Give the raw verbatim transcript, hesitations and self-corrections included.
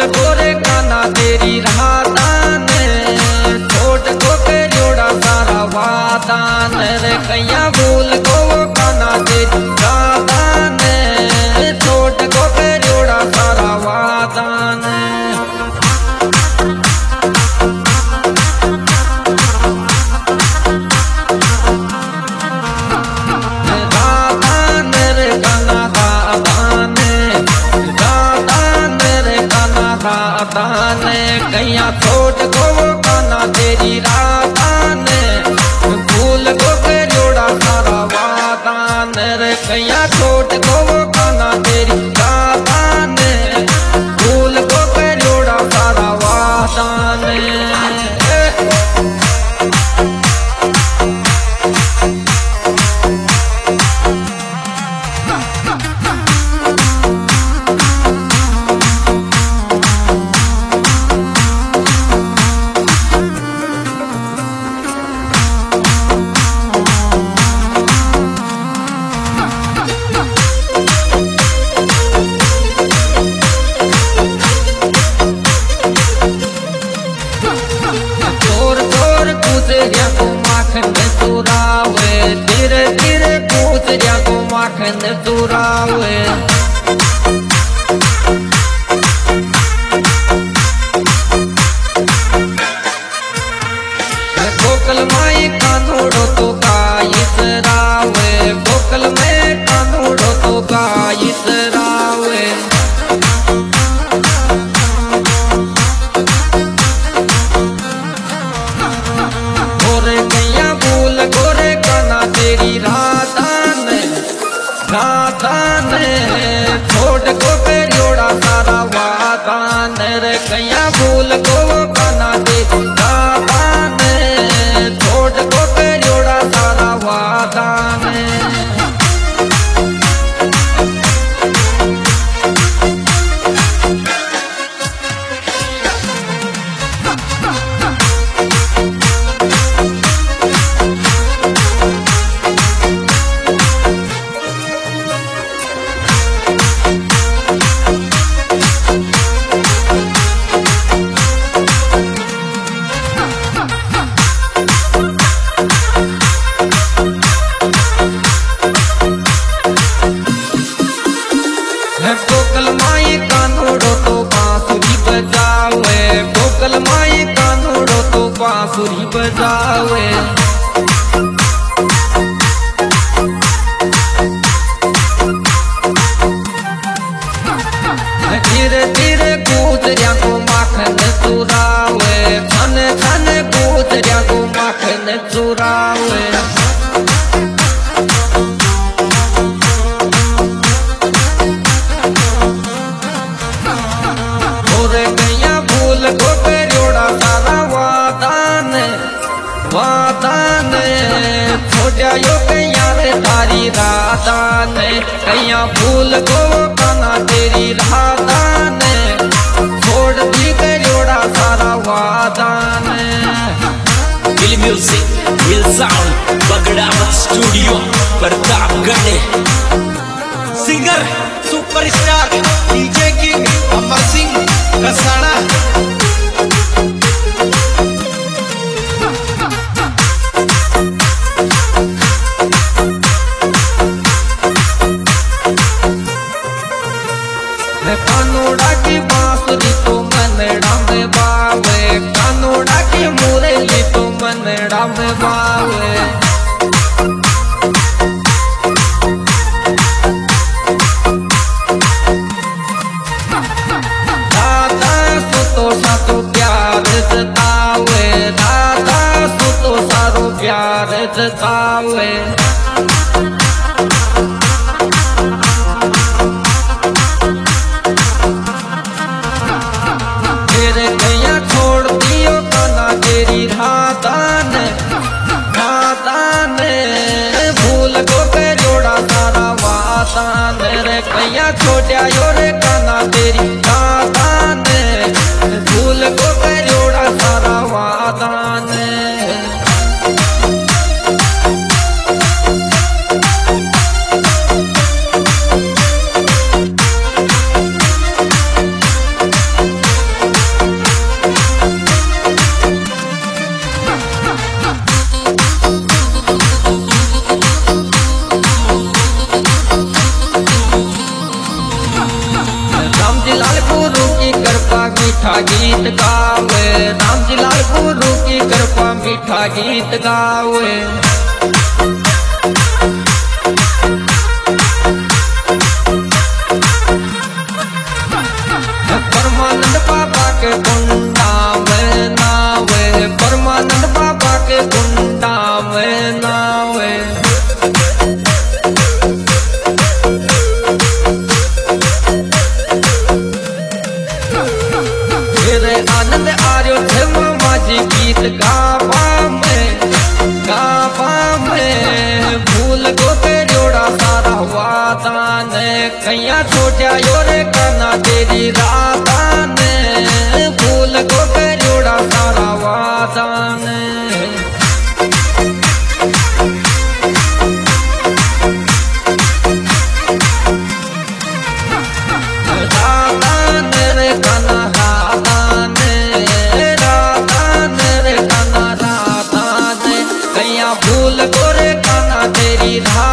गोरे काना तेरी रातान छोड़ को के जोड़ा सारा वादान रे कैया भूल को काना तेरी रातान छोड़ को के जोड़ा सारा वादान कैया छोड़ को काना तेरी रातान भूल को के जोड़ा सारा वादान रे कैया छोड़ को काना तेरी रातान भूल को के जोड़ा सारा वादान धीरे धीरे पूछ जाको माखन चुरावे गोकल माई कानूड़ो तो गाइस रावे गोकल में कानूड़ो तो गाइस रावे तेरी रातान रातान छोड़ को पे जोड़ा सारा वादान रे कैया भूल को काना तेरी रातान छोड़ को पे जोड़ा सारा वादान गोकल माई कानूड़ो तो बांसुरी बजावे गोकल माई कानूड़ो तो बांसुरी बजावे धीरे धीरे गुजरिया को माखन चुरावे धन धन गुजरिया को माखन चुरावे वादान छोड़ा यो कैया रे तारी रातान कैया भूल को काना तेरी रातान छोड़ दी के जोड़ा सारा वादान विल म्यूजिक विल sound Bagdawat studio Pratapgarh singer superstar DJ king Amar Singh Kasada कानूड़ा की बांसुरी तो मनड़ा में बावे कानूड़ा की मुरली तो मनड़ा में बावे दादा सुतो सातो प्यार जतावे दादा सुतो सारो प्यार जतावे तेरी रातान रातान भूल को के जोड़ा सारा वादान रे कैया छोड़ा यो रे काना तेरी रातान भूल को के जोड़ा सारा वादान राम जी लाल गुरु की कृपा मीठा गीत गावे, राम जी लाल गुरु की कृपा मीठा गीत गावे। परमानंद बाबा के कुंडा में नावे, परमानंद बाबा के कुंडा में नावे। मेरे आनंद आर्यो थे मामा जी गीत गावा में, गावा में भूल गो तेरोड़ा सारा वादान, कैया छोटा योरे करना तेरी रातान, भूल गो तेरोड़ा सारा वादान। रातान रे कना रातान, रातान रे कना रातान, कैया भूल गो रे कना तेरी रात।